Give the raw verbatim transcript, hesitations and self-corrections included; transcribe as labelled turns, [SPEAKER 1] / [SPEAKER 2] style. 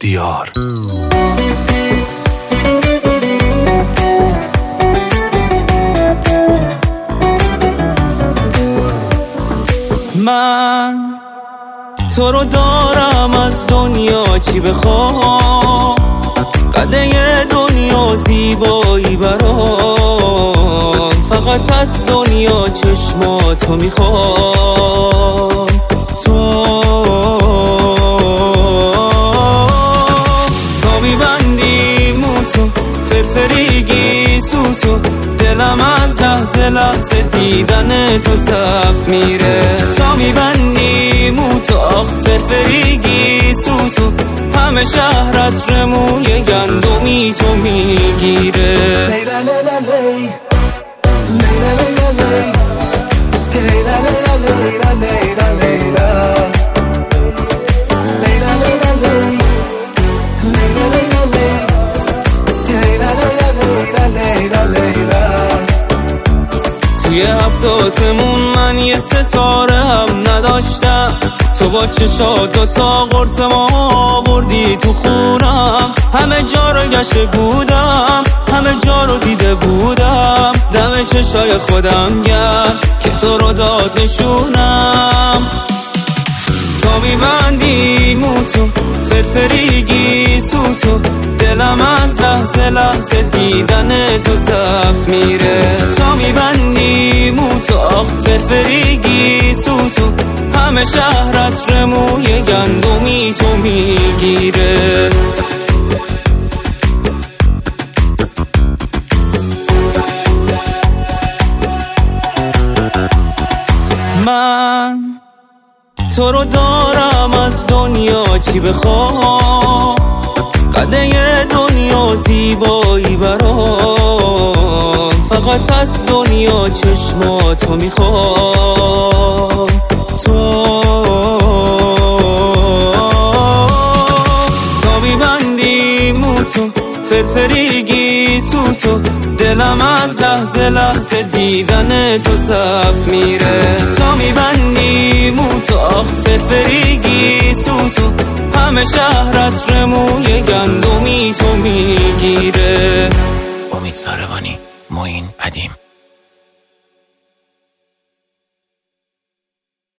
[SPEAKER 1] دیار.
[SPEAKER 2] من تو رو دارم از دنیا چی بخوام، قده دنیا زیبایی برام، فقط از دنیا چشماتو میخوام. تو تا میبندی موتو فرفریگی سوتو، دلم از لحظه لحظه دیدن تو صف میره. تا میبندی موتو آخ فرفریگی سوتو، همه شهرت رموی گندمی تو میگیره. لیلا لیلا لی لیلا لیلا لی لیلا لیلا لیلا لیلا لیلا لیلا لیلا لی لیلا لیلا لی لیلا لیلا لیلا لیلا. توی هفت آسمون من یه ستاره هم نداشتم، تو با چشات دوتا قرص ما آوردی تو خونم. همه جا رو گشته بودم، همه جا رو دیده بودم، دم چشای خودم گرد که تو رو داد نشونم. تا میبندی موتو فرفریگی سوتو، دلم از لحظه لحظه دیدن تو صف میره. تا میبندی موتو آخ فرفریگی سوتو، همه شهرت رموی گندمی تو میگیره. من تو رو دارم از دنیا چی بخوام، قده دنیا زیبایی برام، فقط از دنیا چشماتو میخوام. تو تا میبندی موتو فرفریگی سوتو، دلم از لحظه لحظه دیدن تو صف میره. تا میبندی موتو آخ فرفریگی سوتو، همه شهرت رموی گندمی تو میگیره.
[SPEAKER 1] امید ساربانی، معین ادیم.